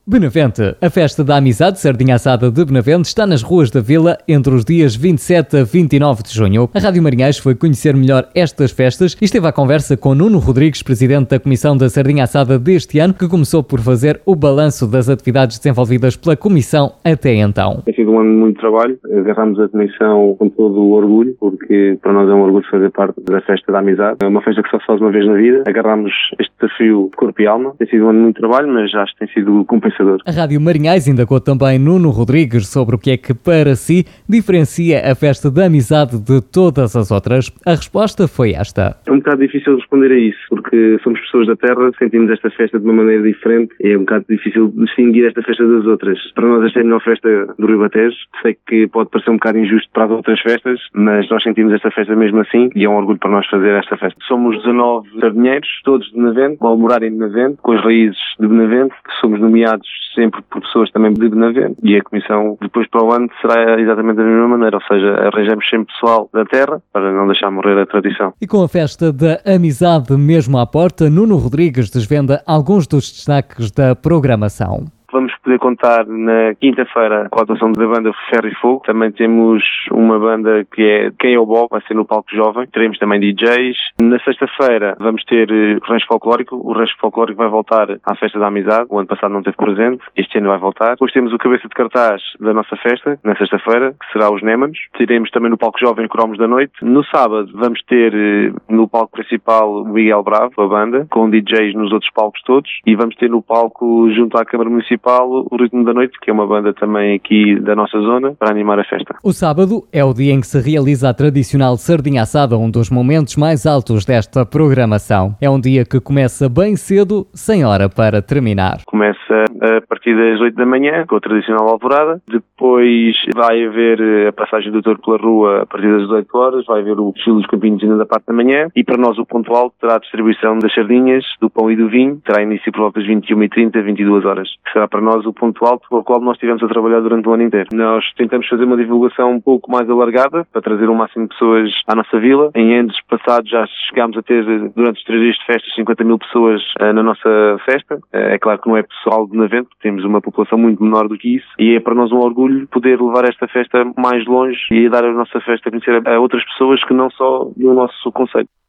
Benavente. A festa da amizade Sardinha Assada de Benavente está nas ruas da Vila entre os dias 27 a 29 de junho. A Rádio Marinhais foi conhecer melhor estas festas e esteve à conversa com Nuno Rodrigues, presidente da Comissão da Sardinha Assada deste ano, que começou por fazer o balanço das atividades desenvolvidas pela Comissão até então. Tem sido um ano de muito trabalho. Agarramos a Comissão com todo o orgulho, porque para nós é um orgulho fazer parte da festa da amizade. É uma festa que só se faz uma vez na vida. Agarramos este desafio de corpo e alma. Tem sido um ano de muito trabalho, mas acho que tem sido compensador. A Rádio Marinhais indagou também Nuno Rodrigues sobre o que é que, para si, diferencia a festa da amizade de todas as outras. A resposta foi esta. É um bocado difícil responder a isso, porque somos pessoas da terra, sentimos esta festa de uma maneira diferente e é um bocado difícil distinguir esta festa das outras. Para nós esta é a melhor festa do Ribatejo. Sei que pode parecer um bocado injusto para as outras festas, mas nós sentimos esta festa mesmo assim e é um orgulho para nós fazer esta festa. Somos 19 sardinheiros, todos de Benavente, ao morarem em Benavente, com as raízes de Benavente. Somos nomeados sempre por pessoas também de Benavente e a Comissão depois para o ano será exatamente da mesma maneira, ou seja, arranjamos sempre pessoal da terra para não deixar morrer a tradição. E com a festa da amizade mesmo à porta, Nuno Rodrigues desvenda alguns dos destaques da programação. Vamos poder contar na quinta-feira com a atuação da banda Ferro e Fogo. Também temos uma banda que é Quem é o Bob, vai ser no palco jovem. Teremos também DJs. Na sexta-feira vamos ter rancho folclórico. O rancho folclórico vai voltar à festa da amizade. O ano passado não teve presente, este ano vai voltar. Depois temos o cabeça de cartaz da nossa festa, na sexta-feira, que será os Némanos. Teremos também no palco jovem Cromos da Noite. No sábado vamos ter no palco principal o Miguel Bravo, a banda, com DJs nos outros palcos todos. E vamos ter no palco, junto à Câmara Municipal, o Ritmo da Noite, que é uma banda também aqui da nossa zona, para animar a festa. O sábado é o dia em que se realiza a tradicional Sardinha Assada, um dos momentos mais altos desta programação. É um dia que começa bem cedo, sem hora para terminar. Começa a partir das 8 da manhã, com a tradicional alvorada. Depois vai haver a passagem do touro pela rua a partir das 18 horas, vai haver o desfile dos campinhos ainda da parte da manhã. E para nós o ponto alto terá a distribuição das sardinhas, do pão e do vinho. Terá início por volta das 21h30, 22 horas. Que será para nós o ponto alto pelo qual nós estivemos a trabalhar durante o ano inteiro. Nós tentamos fazer uma divulgação um pouco mais alargada para trazer o máximo de pessoas à nossa vila. Em anos passados já chegámos a ter, durante os 3 dias de festas, 50 mil pessoas na nossa festa. É claro que não é pessoal de Benavente, temos uma população muito menor do que isso e é para nós um orgulho poder levar esta festa mais longe e dar a nossa festa a conhecer a outras pessoas que não só no nosso concelho.